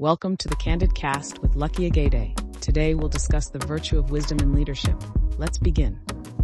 Welcome to the Candid Cast with Lucky Agede. Today we'll discuss the virtue of wisdom in leadership. Let's begin.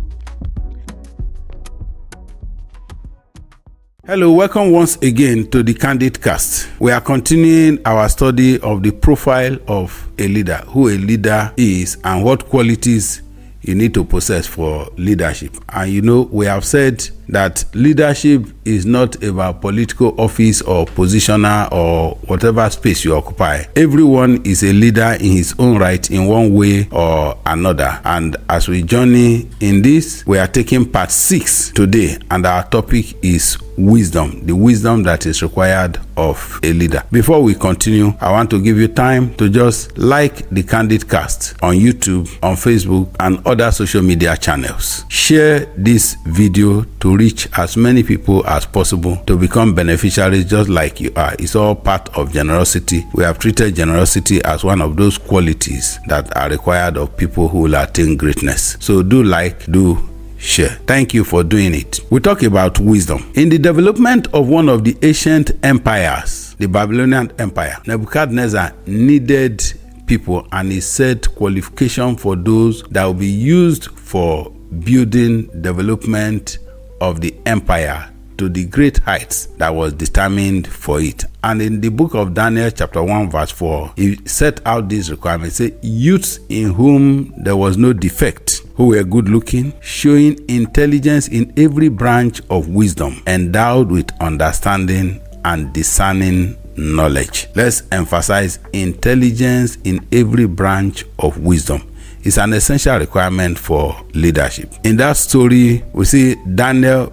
Hello, welcome once again to the Candid Cast. We are continuing our study of the profile of a leader, who a leader is and what qualities you need to possess for leadership. And we have said that leadership is not about political office or positioner or whatever space you occupy. Everyone is a leader in his own right in one way or another. And as we journey in this, we are taking part 6 today, and our topic is wisdom, the wisdom that is required of a leader. Before we continue, I want to give you time to just like the Candid Cast on YouTube, on Facebook, and other social media channels. Share this video to reach as many people as possible to become beneficiaries just like you are. It's all part of generosity. We have treated generosity as one of those qualities that are required of people who will attain greatness. So do like, do share. Thank you for doing it. We talk about wisdom. In the development of one of the ancient empires, the Babylonian Empire, Nebuchadnezzar needed people, and he set qualification for those that will be used for building development of the empire to the great heights that was determined for it. And in the book of Daniel chapter 1 verse 4, he set out these requirements. Say, youths in whom there was no defect, who were good looking, showing intelligence in every branch of wisdom, endowed with understanding and discerning knowledge. Let's emphasize intelligence in every branch of wisdom. It's an essential requirement for leadership. In that story, we see Daniel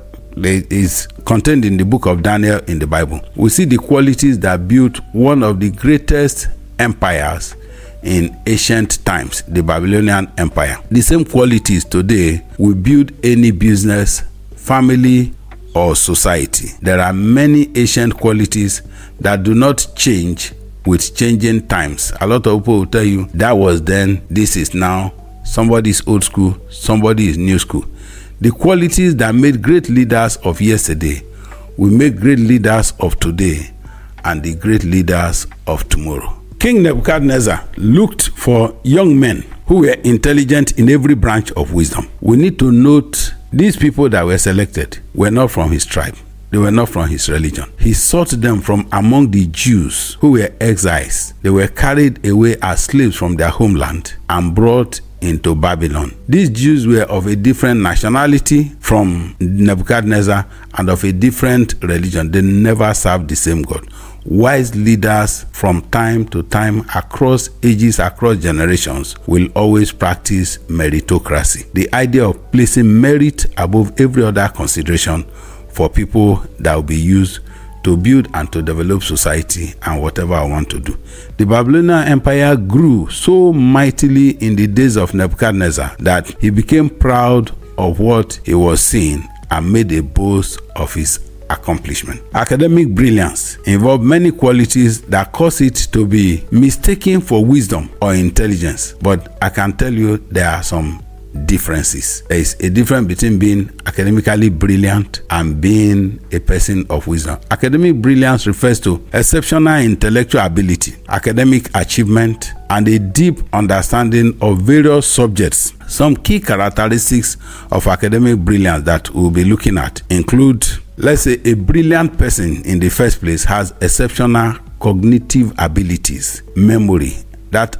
is contained in the book of Daniel in the Bible. We see the qualities that built one of the greatest empires in ancient times, the Babylonian Empire. The same qualities today will build any business, family, or society. There are many ancient qualities that do not change with changing times. A lot of people will tell you that was then, this is now. Somebody is old school, somebody is new school. The qualities that made great leaders of yesterday will make great leaders of today and the great leaders of tomorrow. King Nebuchadnezzar looked for young men who were intelligent in every branch of wisdom. We need to note these people that were selected were not from his tribe. They were not from his religion. He sought them from among the Jews who were exiles. They were carried away as slaves from their homeland and brought into Babylon. These Jews were of a different nationality from Nebuchadnezzar and of a different religion. They never served the same God. Wise leaders from time to time, across ages, across generations, will always practice meritocracy. The idea of placing merit above every other consideration for people that will be used to build and to develop society and whatever I want to do. The Babylonian Empire grew so mightily in the days of Nebuchadnezzar that he became proud of what he was seeing and made a boast of his accomplishment. Academic brilliance involved many qualities that cause it to be mistaken for wisdom or intelligence. But I can tell you there are some differences. There is a difference between being academically brilliant and being a person of wisdom. Academic brilliance refers to exceptional intellectual ability, academic achievement, and a deep understanding of various subjects. Some key characteristics of academic brilliance that we'll be looking at include, let's say, a brilliant person in the first place has exceptional cognitive abilities, memory, that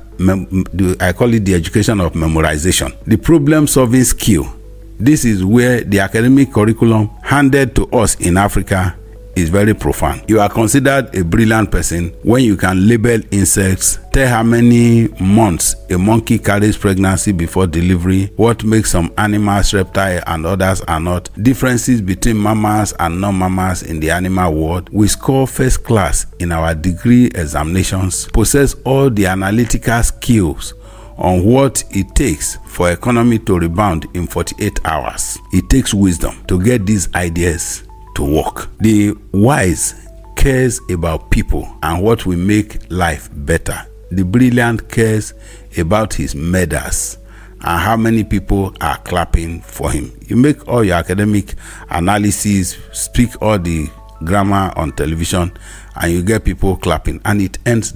I call it the education of memorization. The problem-solving skill. This is where the academic curriculum handed to us in Africa is very profound. You are considered a brilliant person when you can label insects, tell how many months a monkey carries pregnancy before delivery, what makes some animals reptile and others are not, differences between mammals and non-mammals in the animal world. We score first class in our degree examinations, possess all the analytical skills on what it takes for economy to rebound in 48 hours. It takes wisdom to get these ideas to work. The wise cares about people and what will make life better. The brilliant cares about his medals and how many people are clapping for him. You make all your academic analysis, speak all the grammar on television, and you get people clapping, and it ends there.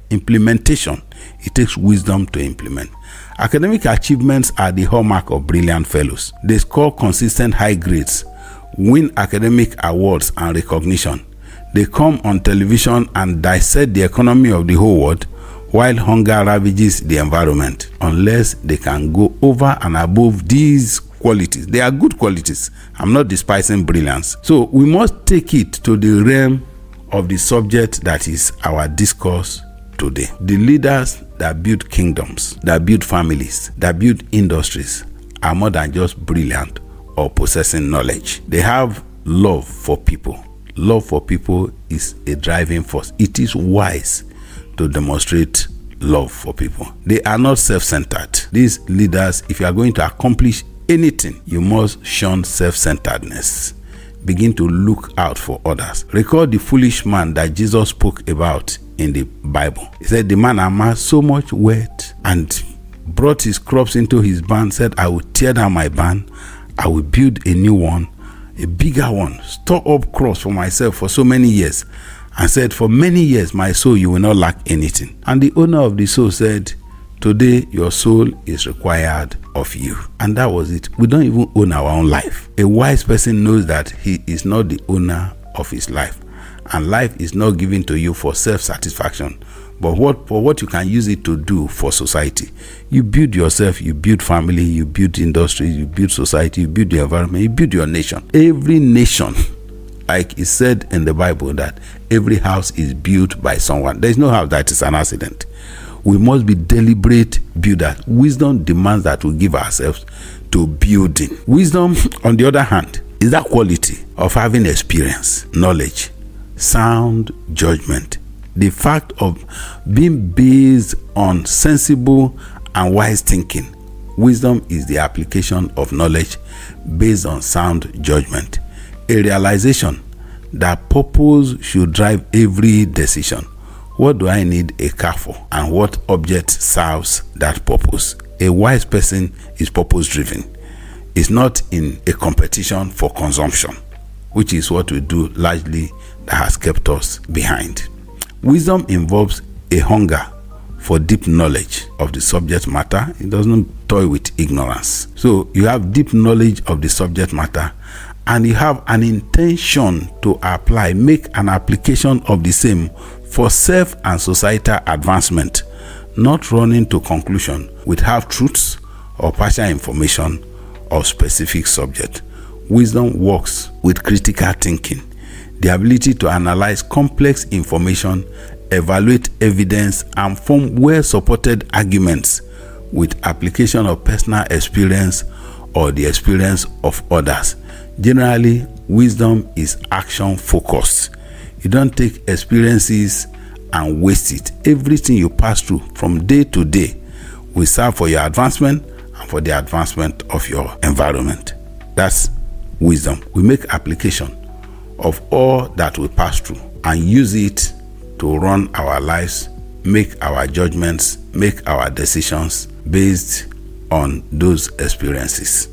implementation. It takes wisdom to implement. Academic achievements are the hallmark of brilliant fellows. They score consistent high grades, win academic awards and recognition. They come on television and dissect the economy of the whole world while hunger ravages the environment. Unless they can go over and above these qualities. They are good qualities. I'm not despising brilliance. So we must take it to the realm of the subject that is our discourse today. The leaders that build kingdoms, that build families, that build industries are more than just brilliant or possessing knowledge. They have love for people. Love for people is a driving force. It is wise to demonstrate love for people. They are not self-centered. These leaders, if you are going to accomplish anything, you must shun self-centeredness. Begin to look out for others. Recall the foolish man that Jesus spoke about in the Bible. He said the man amassed so much wealth and brought his crops into his barn, said, I will tear down my barn, I will build a new one, a bigger one, store up crops for myself for so many years, and said, for many years, my soul, you will not lack anything. And the owner of the soul said, today, your soul is required of you. And that was it. We don't even own our own life. A wise person knows that he is not the owner of his life. And life is not given to you for self-satisfaction, but for what you can use it to do for society. You build yourself, you build family, you build industry, you build society, you build the environment, you build your nation. Every nation, like it said in the Bible, that every house is built by someone. There is no house that is an accident. We must be deliberate builders. Wisdom demands that we give ourselves to building. Wisdom, on the other hand, is that quality of having experience, knowledge, sound judgment. The fact of being based on sensible and wise thinking. Wisdom is the application of knowledge based on sound judgment. A realization that purpose should drive every decision. What do I need a car for, and what object serves that purpose? A wise person is purpose driven. It's not in a competition for consumption, which is what we do largely that has kept us behind. Wisdom involves a hunger for deep knowledge of the subject matter. It doesn't toy with ignorance. So you have deep knowledge of the subject matter, and you have an intention to apply, make an application of the same for self and societal advancement, not running to conclusion with half-truths or partial information of specific subject. Wisdom works with critical thinking, the ability to analyze complex information, evaluate evidence, and form well-supported arguments with application of personal experience or the experience of others. Generally, wisdom is action-focused. You don't take experiences and waste it. Everything you pass through from day to day will serve for your advancement and for the advancement of your environment. That's wisdom. We make application of all that we pass through and use it to run our lives, make our judgments, make our decisions based on those experiences.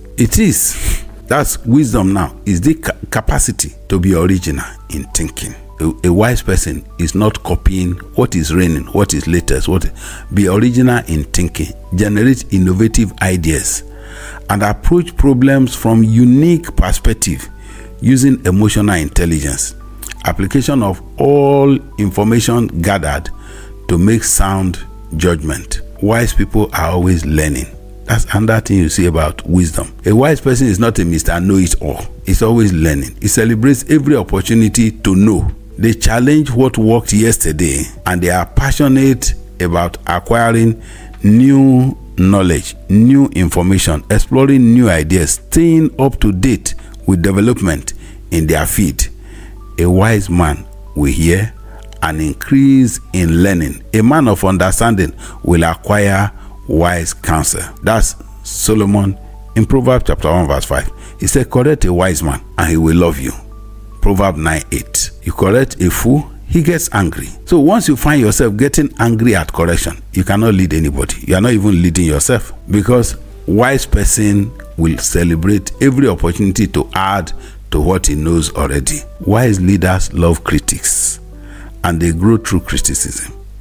That's wisdom now, is the capacity to be original in thinking. A wise person is not copying what is reigning, what is latest, be original in thinking, generate innovative ideas, and approach problems from unique perspective using emotional intelligence, application of all information gathered to make sound judgment. Wise people are always learning. That's another thing you see about wisdom. A wise person is not a Mr. Know-it-all. He's always learning. He celebrates every opportunity to know. They challenge what worked yesterday, and they are passionate about acquiring new knowledge, new information, exploring new ideas, staying up to date with development in their field. A wise man will hear and increase in learning. A man of understanding will acquire wise counsel. That's Solomon in Proverbs chapter 1 verse 5. He said, correct a wise man and he will love you. Proverbs 9:8. You correct a fool, he gets angry. So once you find yourself getting angry at correction, you cannot lead anybody. You are not even leading yourself, because wise person will celebrate every opportunity to add to what he knows already. Wise leaders love critics, and they grow through criticism.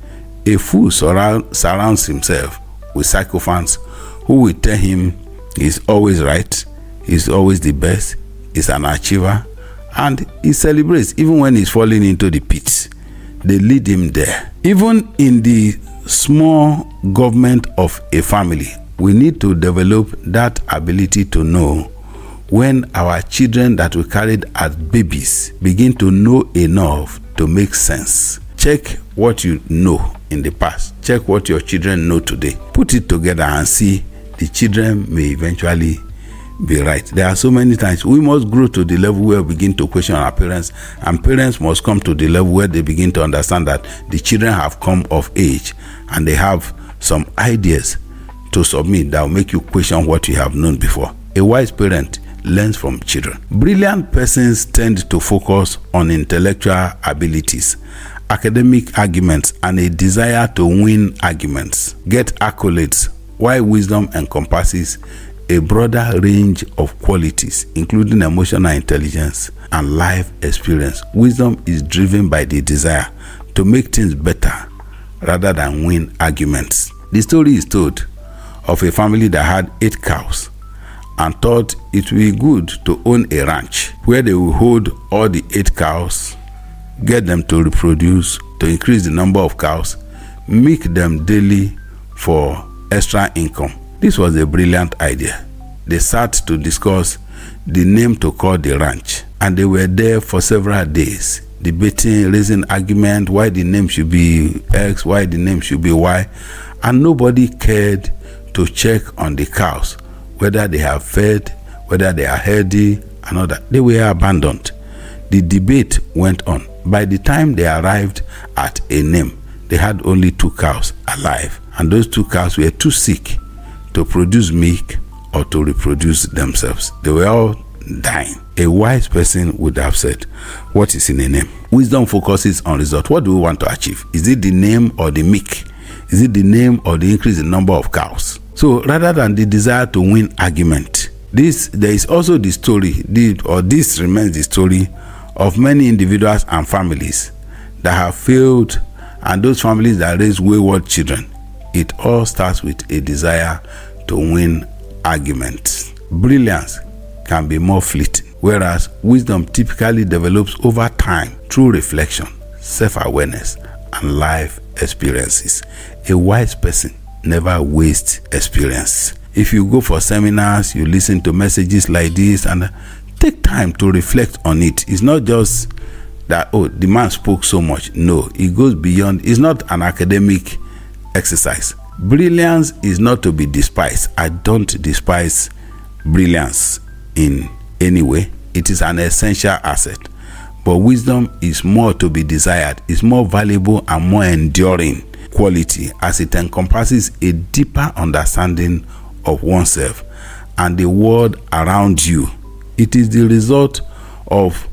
A fool surrounds himself with sycophants who will tell him he's always right, he's always the best, he's an achiever, and he celebrates even when he's falling into the pits. They lead him there. Even in the small government of a family, we need to develop that ability to know when our children that we carried as babies begin to know enough to make sense. Check what you know in the past. Check what your children know today. Put it together and see the children may eventually be right. There are so many times we must grow to the level where we begin to question our parents, and parents must come to the level where they begin to understand that the children have come of age and they have some ideas to submit that will make you question what you have known before. A wise parent learns from children. Brilliant persons tend to focus on intellectual abilities, academic arguments, and a desire to win arguments, get accolades, while wisdom encompasses a broader range of qualities, including emotional intelligence and life experience. Wisdom is driven by the desire to make things better rather than win arguments. The story is told of a family that had 8 cows and thought it would be good to own a ranch where they will hold all the 8 cows, get them to reproduce, to increase the number of cows, milk them daily for extra income. This was a brilliant idea. They sat to discuss the name to call the ranch, and they were there for several days, debating, raising argument why the name should be X, why the name should be Y, and nobody cared to check on the cows, whether they have fed, whether they are healthy, and all that. They were abandoned. The debate went on. By the time they arrived at a name, they had only 2 cows alive, and those 2 cows were too sick to produce milk or to reproduce themselves. They were all dying. A wise person would have said, what is in a name? Wisdom focuses on result. What do we want to achieve? Is it the name or the milk? Is it the name or the increase in number of cows? So rather than the desire to win argument, there is also the story, this remains the story of many individuals and families that have failed, and those families that raise wayward children. It all starts with a desire to win arguments. Brilliance can be more fleeting, whereas wisdom typically develops over time through reflection, self-awareness, and life experiences. A wise person never wastes experience. If you go for seminars, you listen to messages like this and take time to reflect on it. It's not just that, oh, the man spoke so much. No, it goes beyond. It's not an academic exercise. Brilliance is not to be despised. I don't despise brilliance in any way. It is an essential asset. But wisdom is more to be desired. It's more valuable and more enduring quality, as it encompasses a deeper understanding of oneself and the world around you. It is the result of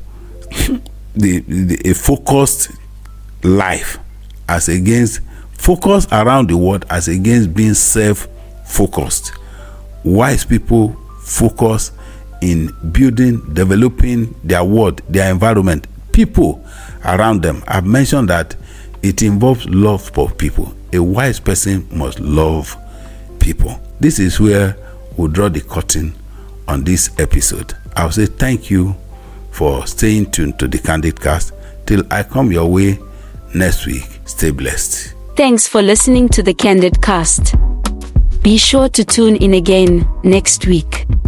a focused life as against focus around the world as against being self-focused. Wise people focus in building, developing their world, their environment, people around them. I've mentioned that it involves love for people. A wise person must love people. This is where we'll draw the curtain on this episode. I'll say thank you for staying tuned to the Candid Cast. Till I come your way next week, stay blessed. Thanks for listening to the Candid Cast. Be sure to tune in again next week.